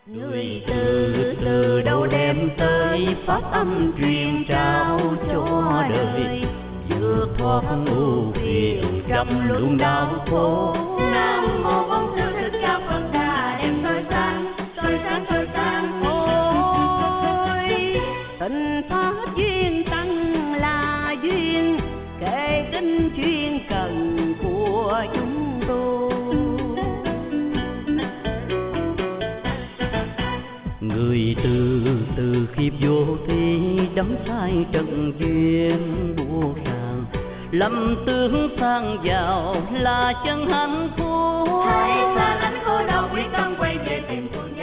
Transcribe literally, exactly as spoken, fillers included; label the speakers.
Speaker 1: Người từ từ đâu đem tới pháp âm truyền trao cho đời, vượt thoát ưu phiền trăm luân đau khổ.
Speaker 2: Nam mô Bổn Sư Thích Ca Phật Đà, đem soi sáng, soi sáng, soi sáng.
Speaker 1: Ôi tình pháp duyên tăng là duyên, kể kinh chuyên cần của chúng tôi. Người từ từ khiếp vô thi đắm say trần duyên buông ràng, lầm tướng sang giàu là chân hạnh phúc.
Speaker 2: Hãy xa lánh khổ đau, quyết tâm quay về tìm phương